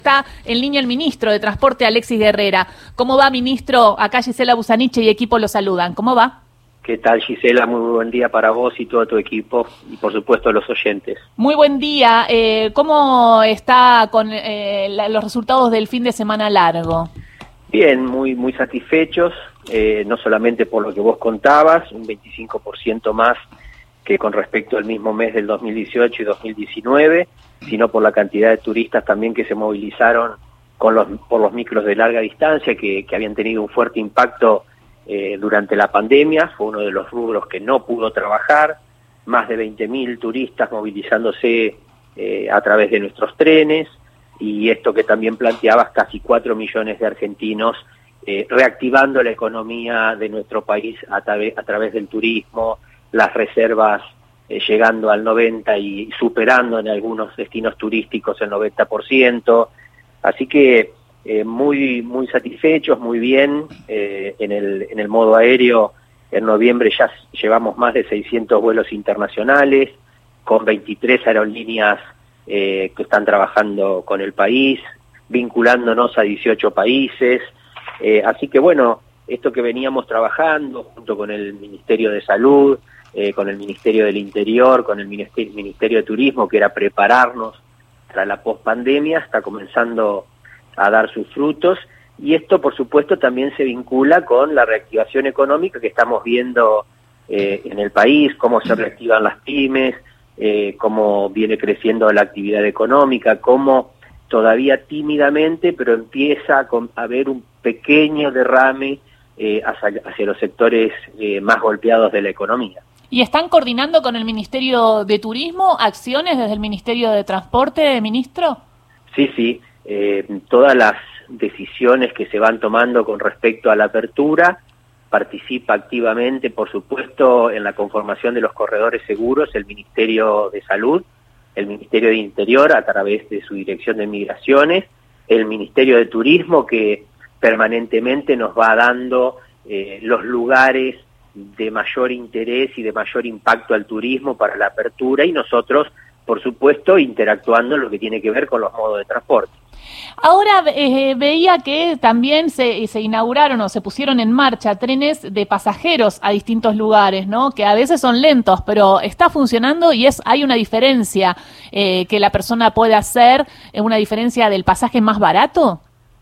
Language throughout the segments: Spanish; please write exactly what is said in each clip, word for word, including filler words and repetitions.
Está en línea el ministro de Transporte, Alexis Guerrera. ¿Cómo va, ministro? Acá Gisela Busaniche y equipo lo saludan. ¿Cómo va? ¿Qué tal, Gisela? Muy buen día para vos y todo tu equipo y, por supuesto, los oyentes. Muy buen día. Eh, ¿Cómo está con eh, la, los resultados del fin de semana largo? Bien, muy muy satisfechos, eh, no solamente por lo que vos contabas, un veinticinco por ciento más que con respecto al mismo mes del dos mil dieciocho y dos mil diecinueve, sino por la cantidad de turistas también que se movilizaron con los, por los micros de larga distancia, que, que habían tenido un fuerte impacto eh, durante la pandemia. Fue uno de los rubros que no pudo trabajar, más de veinte mil turistas movilizándose eh, a través de nuestros trenes, y esto que también planteabas, casi cuatro millones de argentinos eh, reactivando la economía de nuestro país a, tra- a través del turismo, las reservas eh, llegando al noventa y superando en algunos destinos turísticos el noventa por ciento, así que eh, muy muy satisfechos, muy bien. Eh, en el en el modo aéreo, en noviembre ya llevamos más de seiscientos vuelos internacionales, con veintitrés aerolíneas eh, que están trabajando con el país, vinculándonos a dieciocho países, eh, así que bueno, esto que veníamos trabajando junto con el Ministerio de Salud, Eh, con el Ministerio del Interior, con el Ministerio, Ministerio de Turismo, que era prepararnos para la pospandemia, está comenzando a dar sus frutos, y esto por supuesto también se vincula con la reactivación económica que estamos viendo eh, en el país, cómo se reactivan las pymes, eh, cómo viene creciendo la actividad económica, cómo todavía tímidamente, pero empieza a haber un pequeño derrame eh, hacia, hacia los sectores eh, más golpeados de la economía. ¿Y están coordinando con el Ministerio de Turismo acciones desde el Ministerio de Transporte, ministro? Sí, sí. Eh, todas las decisiones que se van tomando con respecto a la apertura, participa activamente, por supuesto, en la conformación de los corredores seguros el Ministerio de Salud, el Ministerio de Interior a través de su Dirección de Migraciones, el Ministerio de Turismo, que permanentemente nos va dando eh, los lugares de mayor interés y de mayor impacto al turismo para la apertura, y nosotros, por supuesto, interactuando en lo que tiene que ver con los modos de transporte. Ahora eh, veía que también se, se inauguraron o se pusieron en marcha trenes de pasajeros a distintos lugares, ¿no? Que a veces son lentos, pero está funcionando y es hay una diferencia eh, que la persona puede hacer, una diferencia del pasaje más barato.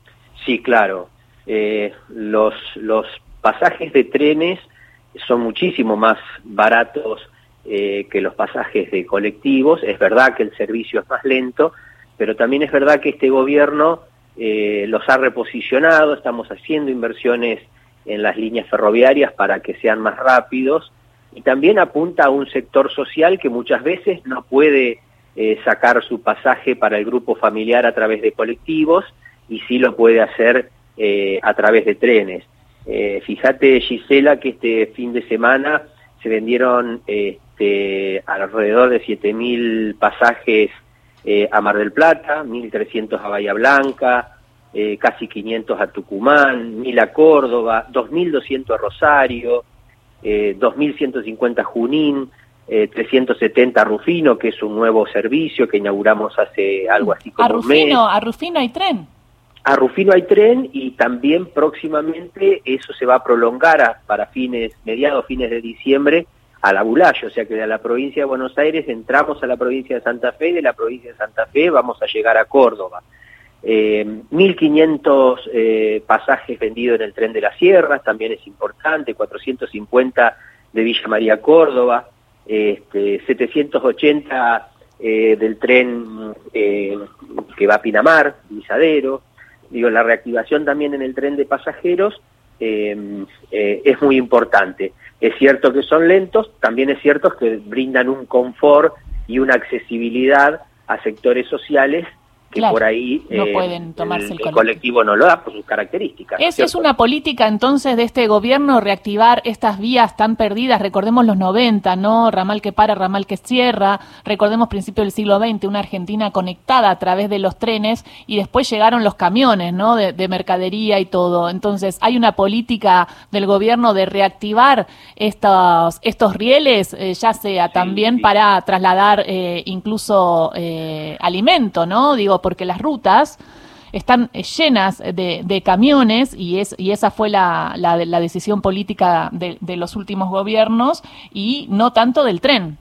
Sí, claro. Eh, los, los pasajes de trenes son muchísimo más baratos eh, que los pasajes de colectivos. Es verdad que el servicio es más lento, pero también es verdad que este gobierno eh, los ha reposicionado. Estamos haciendo inversiones en las líneas ferroviarias para que sean más rápidos, y también apunta a un sector social que muchas veces no puede eh, sacar su pasaje para el grupo familiar a través de colectivos, y sí lo puede hacer eh, a través de trenes. Eh, fíjate, Gisela, que este fin de semana se vendieron este, alrededor de siete mil pasajes eh, a Mar del Plata, mil trescientos a Bahía Blanca, eh, casi quinientos a Tucumán, mil a Córdoba, dos mil doscientos a Rosario, eh, dos mil ciento cincuenta a Junín, eh, trescientos setenta a Rufino, que es un nuevo servicio que inauguramos hace algo así como a Rufino, un mes. ¿A Rufino hay tren? A Rufino hay tren, y también próximamente eso se va a prolongar a, para fines, mediados, fines de diciembre, a la Bulayo, o sea que de la provincia de Buenos Aires entramos a la provincia de Santa Fe, y de la provincia de Santa Fe vamos a llegar a Córdoba. Eh, mil quinientos eh, pasajes vendidos en el tren de las Sierras, también es importante, cuatrocientos cincuenta de Villa María Córdoba, este, setecientos ochenta eh, del tren eh, que va a Pinamar, Visadero. Digo, la reactivación también en el tren de pasajeros eh, eh, es muy importante. Es cierto que son lentos, también es cierto que brindan un confort y una accesibilidad a sectores sociales que claro, por ahí no eh, pueden tomarse el, el, el colectivo no lo da por sus características. Es, es una política entonces de este gobierno reactivar estas vías tan perdidas. Recordemos los noventa, ¿no? Ramal que para, ramal que cierra. Recordemos principios del siglo veinte, una Argentina conectada a través de los trenes, y después llegaron los camiones, ¿no? De, de mercadería y todo. Entonces hay una política del gobierno de reactivar estos, estos rieles, eh, ya sea Sí, también sí. para trasladar eh, incluso eh, alimento, ¿no? Digo, porque las rutas están llenas de, de camiones y es y esa fue la, la, la decisión política de, de los últimos gobiernos y no tanto del tren.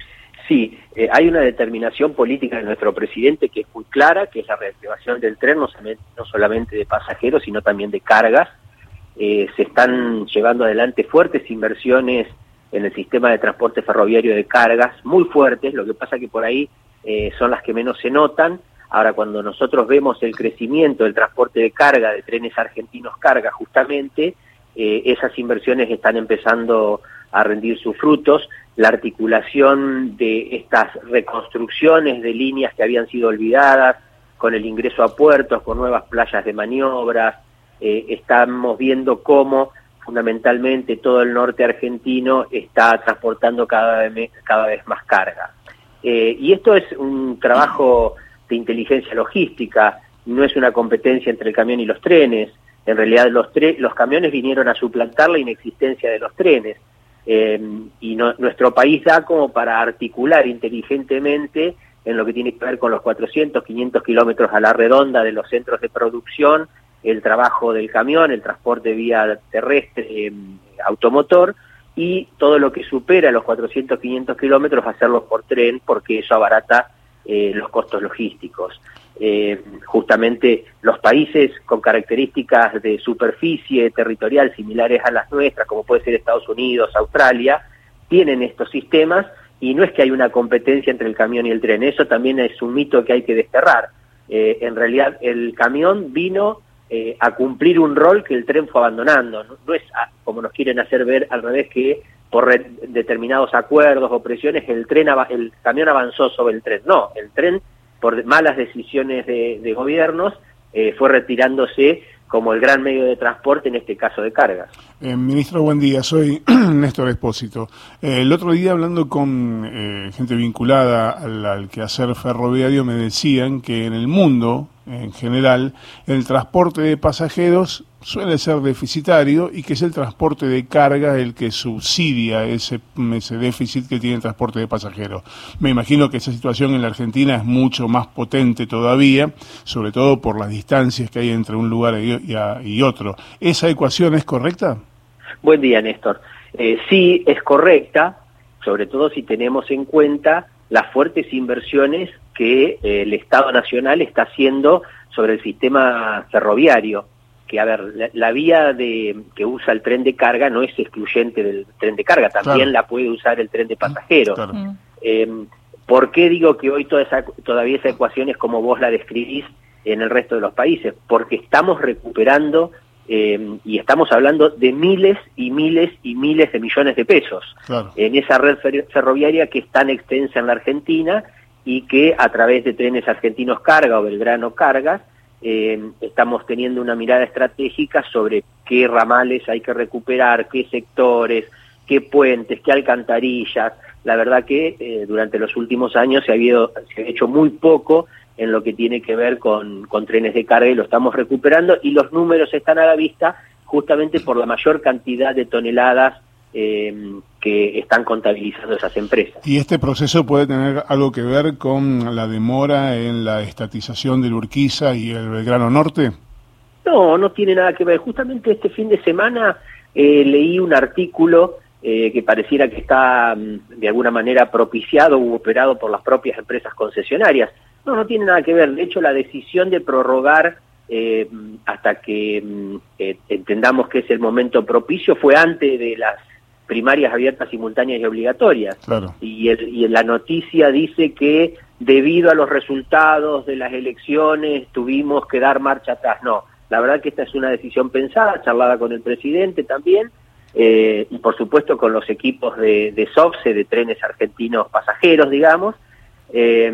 Sí, eh, hay una determinación política de nuestro presidente que es muy clara, que es la reactivación del tren, no solamente, no solamente de pasajeros, sino también de cargas. Eh, se están llevando adelante fuertes inversiones en el sistema de transporte ferroviario de cargas, muy fuertes, lo que pasa que por ahí eh, son las que menos se notan. Ahora, cuando nosotros vemos el crecimiento del transporte de carga, de trenes argentinos carga, justamente, eh, esas inversiones están empezando a rendir sus frutos. La articulación de estas reconstrucciones de líneas que habían sido olvidadas, con el ingreso a puertos, con nuevas playas de maniobras, eh, estamos viendo cómo fundamentalmente todo el norte argentino está transportando cada vez, cada vez más carga. Eh, y esto es un trabajo de inteligencia logística, no es una competencia entre el camión y los trenes. En realidad los, tre los camiones vinieron a suplantar la inexistencia de los trenes. Eh, y no, nuestro país da como para articular inteligentemente en lo que tiene que ver con los cuatrocientos, quinientos kilómetros a la redonda de los centros de producción, el trabajo del camión, el transporte vía terrestre, eh, automotor, y todo lo que supera los cuatrocientos, quinientos kilómetros hacerlo por tren, porque eso abarata eh, los costos logísticos. Eh, justamente los países con características de superficie territorial similares a las nuestras, como puede ser Estados Unidos, Australia, tienen estos sistemas, y no es que hay una competencia entre el camión y el tren, eso también es un mito que hay que desterrar. Eh, en realidad el camión vino eh, a cumplir un rol que el tren fue abandonando, no, no es a, como nos quieren hacer ver al revés, que por re, determinados acuerdos o presiones el tren el camión avanzó sobre el tren. No, el tren por malas decisiones de, de gobiernos eh, fue retirándose como el gran medio de transporte, en este caso de cargas. Eh, ministro, buen día, soy Néstor Espósito. Eh, el otro día, hablando con eh, gente vinculada al, al quehacer ferroviario, me decían que en el mundo, en general, el transporte de pasajeros suele ser deficitario y que es el transporte de carga el que subsidia ese, ese déficit que tiene el transporte de pasajeros. Me imagino que esa situación en la Argentina es mucho más potente todavía, sobre todo por las distancias que hay entre un lugar y, y, y otro. ¿Esa ecuación es correcta? Buen día, Néstor. Eh, sí, es correcta, sobre todo si tenemos en cuenta las fuertes inversiones que eh, el Estado Nacional está haciendo sobre el sistema ferroviario. Que, a ver, la, la vía de que usa el tren de carga no es excluyente del tren de carga, también claro. La puede usar el tren de pasajeros. Claro. Eh, ¿Por qué digo que hoy toda esa, todavía esa ecuación es como vos la describís en el resto de los países? Porque estamos recuperando eh, y estamos hablando de miles y miles y miles de millones de pesos claro. En esa red fer ferroviaria que es tan extensa en la Argentina y que a través de Trenes Argentinos Carga o Belgrano Cargas, Eh, estamos teniendo una mirada estratégica sobre qué ramales hay que recuperar, qué sectores, qué puentes, qué alcantarillas. La verdad que eh, durante los últimos años se ha, habido, se ha hecho muy poco en lo que tiene que ver con, con trenes de carga y lo estamos recuperando, y los números están a la vista justamente por la mayor cantidad de toneladas Eh, que están contabilizando esas empresas. ¿Y este proceso puede tener algo que ver con la demora en la estatización del Urquiza y el Belgrano Norte? No, no tiene nada que ver. Justamente este fin de semana eh, leí un artículo eh, que pareciera que está de alguna manera propiciado u operado por las propias empresas concesionarias. No, no tiene nada que ver. De hecho, la decisión de prorrogar eh, hasta que eh, entendamos que es el momento propicio fue antes de las primarias abiertas, simultáneas y obligatorias. Claro. Y, el, y la noticia dice que debido a los resultados de las elecciones tuvimos que dar marcha atrás. No, la verdad que esta es una decisión pensada, charlada con el presidente también, eh, y por supuesto con los equipos de, de SOFCE, de Trenes Argentinos Pasajeros, digamos, eh,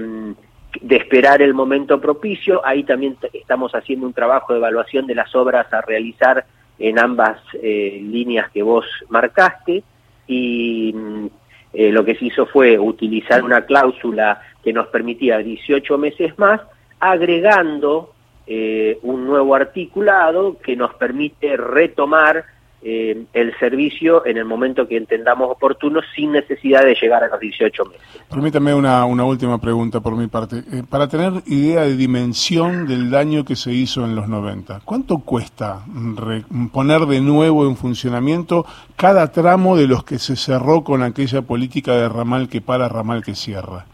de esperar el momento propicio. Ahí también estamos haciendo un trabajo de evaluación de las obras a realizar en ambas eh, líneas que vos marcaste, y eh, lo que se hizo fue utilizar una cláusula que nos permitía dieciocho meses más, agregando eh, un nuevo articulado que nos permite retomar eh, el servicio en el momento que entendamos oportuno, sin necesidad de llegar a los dieciocho meses. Permítame una, una última pregunta por mi parte. Eh, para tener idea de dimensión del daño que se hizo en los noventa, ¿cuánto cuesta re, poner de nuevo en funcionamiento cada tramo de los que se cerró con aquella política de ramal que para, ramal que cierra?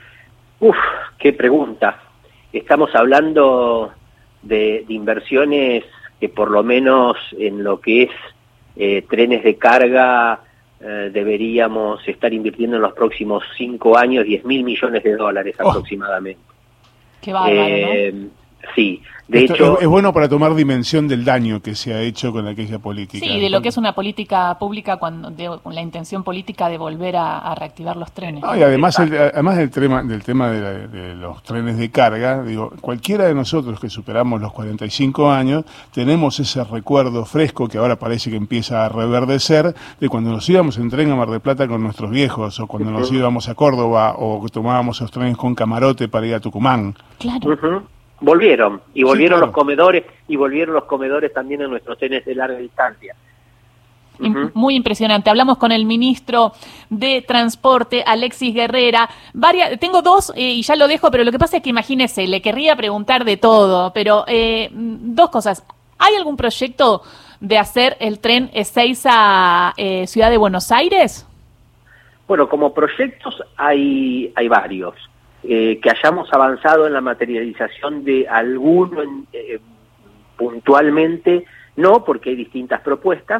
Uf, qué pregunta. Estamos hablando de, de inversiones que por lo menos en lo que es eh, trenes de carga eh, deberíamos estar invirtiendo en los próximos cinco años diez mil millones de dólares oh. aproximadamente. Qué bárbaro, eh, ¿no? Sí, de Esto hecho... Es, es bueno para tomar dimensión del daño que se ha hecho con aquella política. Sí, de lo que es una política pública cuando de, con la intención política de volver a, a reactivar los trenes. No, y además, el, además del tema, del tema de, la, de los trenes de carga, digo, cualquiera de nosotros que superamos los cuarenta y cinco años, tenemos ese recuerdo fresco que ahora parece que empieza a reverdecer, de cuando nos íbamos en tren a Mar del Plata con nuestros viejos, o cuando uh-huh. nos íbamos a Córdoba, o tomábamos los trenes con camarote para ir a Tucumán. Claro. Uh-huh. Volvieron, y volvieron sí, claro. los comedores, y volvieron los comedores también en nuestros trenes de larga distancia. Uh-huh. Muy impresionante. Hablamos con el ministro de Transporte, Alexis Guerrera. Varias, tengo dos eh, y ya lo dejo, pero lo que pasa es que imagínese, le querría preguntar de todo, pero eh, dos cosas. ¿Hay algún proyecto de hacer el tren Ezeiza eh, Ciudad de Buenos Aires? Bueno, como proyectos hay, hay varios. Eh, que hayamos avanzado en la materialización de alguno en, eh, puntualmente, no, porque hay distintas propuestas.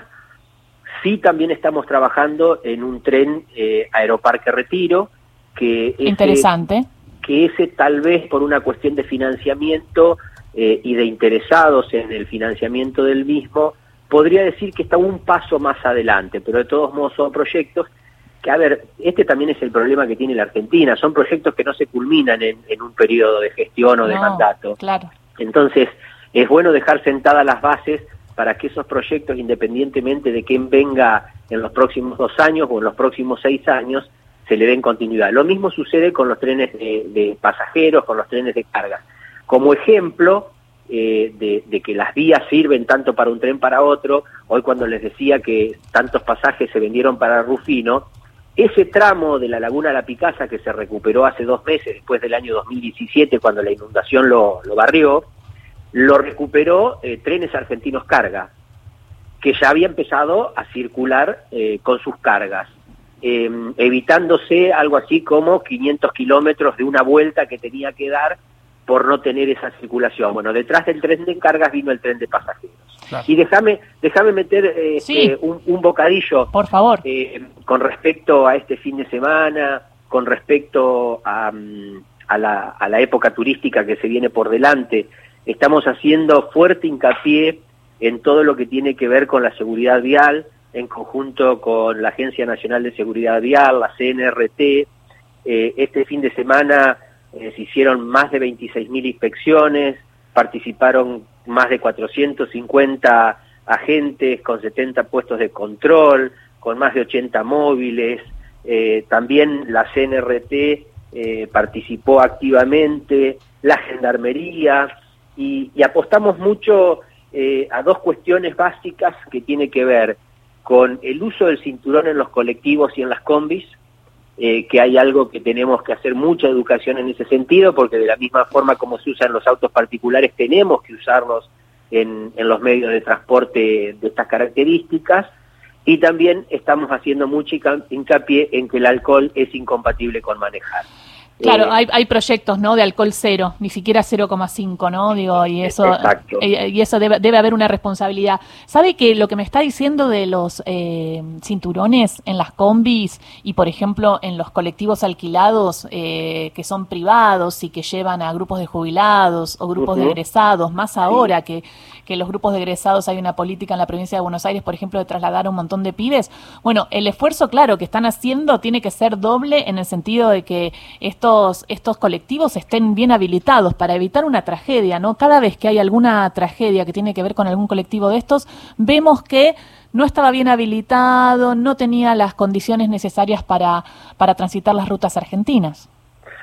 Sí, también estamos trabajando en un tren eh, Aeroparque Retiro, que ese, interesante, que ese tal vez por una cuestión de financiamiento eh, y de interesados en el financiamiento del mismo, podría decir que está un paso más adelante, pero de todos modos son proyectos que, a ver, este también es el problema que tiene la Argentina, son proyectos que no se culminan en, en un periodo de gestión o de no, mandato. Claro. Entonces, es bueno dejar sentadas las bases para que esos proyectos, independientemente de quién venga en los próximos dos años o en los próximos seis años, se le den continuidad. Lo mismo sucede con los trenes de, de pasajeros, con los trenes de carga. Como ejemplo eh, de, de que las vías sirven tanto para un tren para otro, hoy cuando les decía que tantos pasajes se vendieron para Rufino, ese tramo de la Laguna La Picasa que se recuperó hace dos meses, después del año dos mil diecisiete, cuando la inundación lo, lo barrió, lo recuperó eh, Trenes Argentinos Carga, que ya había empezado a circular eh, con sus cargas, eh, evitándose algo así como quinientos kilómetros de una vuelta que tenía que dar por no tener esa circulación. Bueno, detrás del tren de cargas vino el tren de pasajeros. Claro. Y déjame déjame meter eh, sí. eh, un, un bocadillo, por favor, eh, con respecto a este fin de semana, con respecto a, a, la, a la época turística que se viene por delante. Estamos haciendo fuerte hincapié en todo lo que tiene que ver con la seguridad vial, en conjunto con la Agencia Nacional de Seguridad Vial, la C N R T. Eh, este fin de semana eh, se hicieron más de veintiséis mil inspecciones, participaron más de cuatrocientos cincuenta agentes con setenta puestos de control, con más de ochenta móviles. Eh, también la C N R T eh, participó activamente, la Gendarmería, y, y apostamos mucho eh, a dos cuestiones básicas que tiene que ver con el uso del cinturón en los colectivos y en las combis, eh, que hay algo que tenemos que hacer mucha educación en ese sentido, porque de la misma forma como se usan los autos particulares, tenemos que usarlos en, en los medios de transporte de estas características, y también estamos haciendo mucho hincapié en que el alcohol es incompatible con manejar. Claro, eh, hay, hay proyectos, ¿no?, de alcohol cero, ni siquiera cero coma cinco, ¿no? Digo, y eso, eh, y eso debe, debe haber una responsabilidad. ¿Sabe que lo que me está diciendo de los eh, cinturones en las combis y, por ejemplo, en los colectivos alquilados eh, que son privados y que llevan a grupos de jubilados o grupos uh-huh. de egresados, más ahora sí. que, que los grupos de egresados hay una política en la provincia de Buenos Aires, por ejemplo, de trasladar a un montón de pibes? Bueno, el esfuerzo, claro, que están haciendo tiene que ser doble en el sentido de que esto Estos, estos colectivos estén bien habilitados para evitar una tragedia, ¿no? Cada vez que hay alguna tragedia que tiene que ver con algún colectivo de estos, vemos que no estaba bien habilitado, no tenía las condiciones necesarias para, para transitar las rutas argentinas.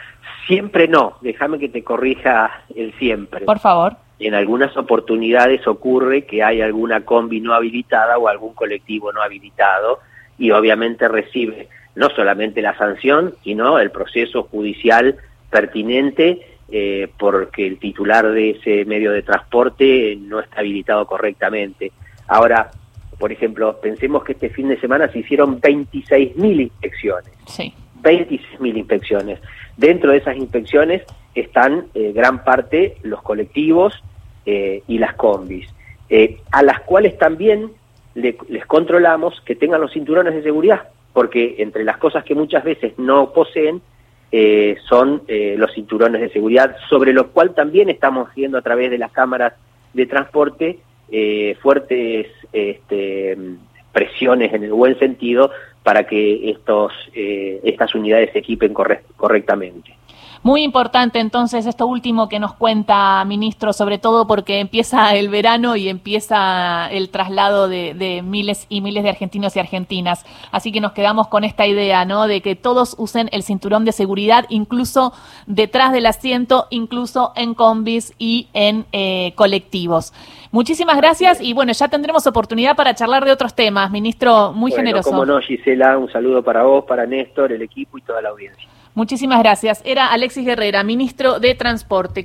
Siempre no, déjame que te corrija el siempre. Por favor. En algunas oportunidades ocurre que hay alguna combi no habilitada o algún colectivo no habilitado y obviamente recibe no solamente la sanción, sino el proceso judicial pertinente eh, porque el titular de ese medio de transporte no está habilitado correctamente. Ahora, por ejemplo, pensemos que este fin de semana se hicieron veintiséis mil inspecciones. Sí. veintiséis mil inspecciones. Dentro de esas inspecciones están eh, gran parte los colectivos eh, y las combis, eh, a las cuales también le, les controlamos que tengan los cinturones de seguridad, porque entre las cosas que muchas veces no poseen eh, son eh, los cinturones de seguridad, sobre lo cual también estamos haciendo a través de las cámaras de transporte eh, fuertes este, presiones en el buen sentido para que estos eh, estas unidades se equipen corre correctamente. Muy importante entonces esto último que nos cuenta, ministro, sobre todo porque empieza el verano y empieza el traslado de, de miles y miles de argentinos y argentinas. Así que nos quedamos con esta idea, ¿no?, de que todos usen el cinturón de seguridad, incluso detrás del asiento, incluso en combis y en eh, colectivos. Muchísimas gracias y bueno, ya tendremos oportunidad para charlar de otros temas, ministro, muy bueno, generoso. Como no, Gisela, un saludo para vos, para Néstor, el equipo y toda la audiencia. Muchísimas gracias. Era Alexis Guerrera, ministro de Transporte.